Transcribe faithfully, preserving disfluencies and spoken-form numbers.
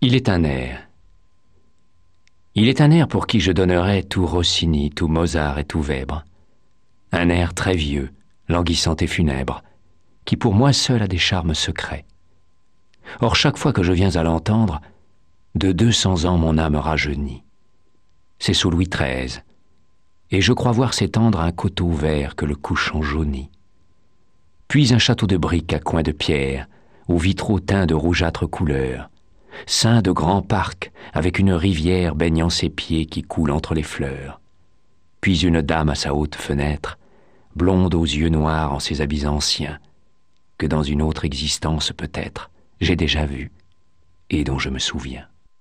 Il est un air. Il est un air pour qui je donnerais tout Rossini, tout Mozart et tout Weber. Un air très vieux, languissant et funèbre, qui pour moi seul a des charmes secrets. Or chaque fois que je viens à l'entendre, de deux cents ans mon âme rajeunit. C'est sous Louis treize, et je crois voir s'étendre un coteau vert que le couchant jaunit. Puis un château de briques à coins de pierre, aux vitraux teints de rougeâtre couleur, ceint de grands parcs avec une rivière baignant ses pieds qui coule entre les fleurs. Puis une dame à sa haute fenêtre, blonde aux yeux noirs en ses habits anciens, que dans une autre existence peut-être j'ai déjà vue et dont je me souviens.